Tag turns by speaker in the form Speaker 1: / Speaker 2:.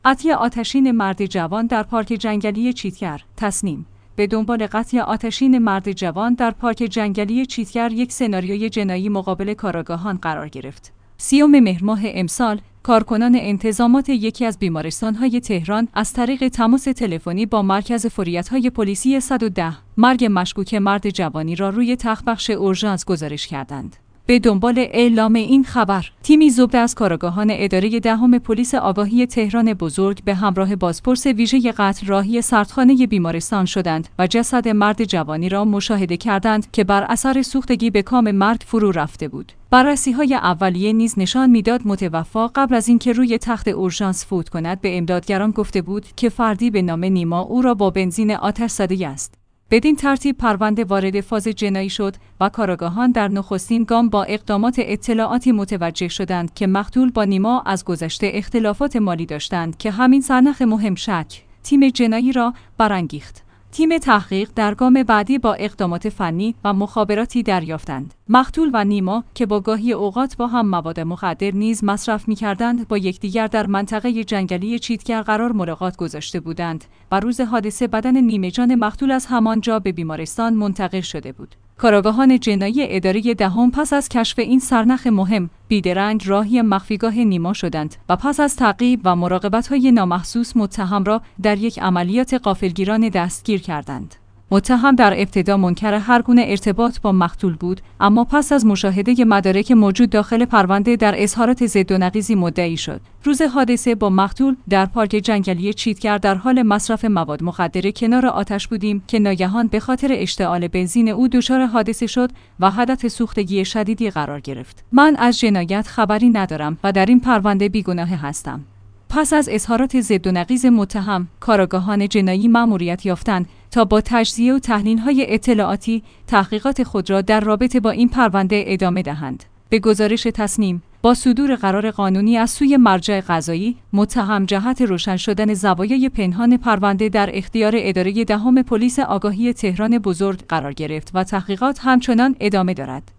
Speaker 1: قتل آتشین مرد جوان در پارک جنگلی چیتگر. تصنیم: به دنبال قتل آتشین مرد جوان در پارک جنگلی چیتگر یک سناریوی جنایی مقابل کاراگاهان قرار گرفت. 30 مهر ماه امسال، کارکنان انتظامات یکی از بیمارستان‌های تهران از طریق تماس تلفنی با مرکز فوریت‌های پلیسی 110 مرگ مشکوک مرد جوانی را روی تخت‌بخش اورژانس گزارش کردند. به دنبال اعلام این خبر، تیمی زبده از کارآگاهان اداره 10 پلیس آگاهی تهران بزرگ به همراه بازپرس ویژه قتل راهی سردخانه بیمارستان شدند و جسد مرد جوانی را مشاهده کردند که بر اثر سوختگی به کام مرگ فرو رفته بود. بررسی‌های اولیه نیز نشان می‌داد متوفی قبل از اینکه روی تخت اورژانس فوت کند به امدادگران گفته بود که فردی به نام نیما او را با بنزین آتش زده است. بدین ترتیب پرونده وارد فاز جنایی شد و کارآگاهان در نخستین گام با اقدامات اطلاعاتی متوجه شدند که مقتول با نیما از گذشته اختلافات مالی داشتند که همین سرنخ مهم شک تیم جنایی را برانگیخت. تیم تحقیق در گام بعدی با اقدامات فنی و مخابراتی دریافتند مقتول و نیما که با گاهی اوقات با هم مواد مخدر نیز مصرف می‌کردند با یکدیگر در منطقه جنگلی چیتگر قرار ملاقات گذاشته بودند و روز حادثه بدن نیمه جان مقتول از همانجا به بیمارستان منتقل شده بود. کارآگاهان جنایی اداره 10 پس از کشف این سرنخ مهم بیدرنگ راهی مخفیگاه نیما شدند و پس از تعقیب و مراقبت‌های نامحسوس متهم را در یک عملیات غافلگیرانه دستگیر کردند. متهم در ابتدا منکر هر گونه ارتباط با مقتول بود، اما پس از مشاهده مدارک موجود داخل پرونده در اظهارات ضد و نقیضی مدعی شد. روز حادثه با مقتول در پارک جنگلی چیتگر در حال مصرف مواد مخدر کنار آتش بودیم که ناگهان به خاطر اشتعال بنزین او دچار حادثه شد و حالت سوختگی شدیدی قرار گرفت. من از جنایت خبری ندارم و در این پرونده بیگناه هستم. پس از اظهارات ضد و نقیض متهم، کارآگاهان جنایی مأموریت یافتند تا با تجزیه و تحلیل‌های اطلاعاتی تحقیقات خود را در رابطه با این پرونده ادامه دهند. به گزارش تصنیم، با صدور قرار قانونی از سوی مرجع قضایی، متهم جهت روشن شدن زوایای پنهان پرونده در اختیار اداره 10 پلیس آگاهی تهران بزرگ قرار گرفت و تحقیقات همچنان ادامه دارد.